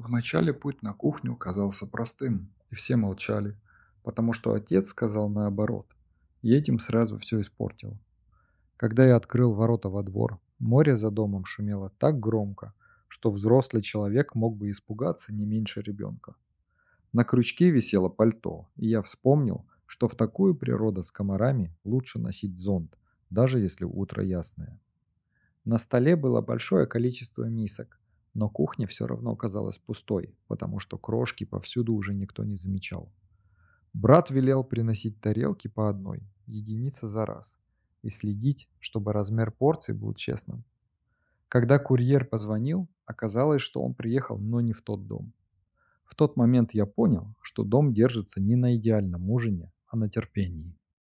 Вначале путь на кухню казался простым, и все молчали, потому что отец сказал наоборот, и этим сразу все испортил. Когда я открыл ворота во двор, море за домом шумело так громко, что взрослый человек мог бы испугаться не меньше ребенка. На крючке висело пальто, и я вспомнил, что в такую природу с комарами лучше носить зонт, даже если утро ясное. На столе было большое количество мисок, но кухня все равно казалась пустой, потому что крошки повсюду уже никто не замечал. Брат велел приносить тарелки по одной, единица за раз, и следить, чтобы размер порций был честным. Когда курьер позвонил, оказалось, что он приехал, но не в тот дом. В тот момент я понял, что дом держится не на идеальном ужине, а на терпении.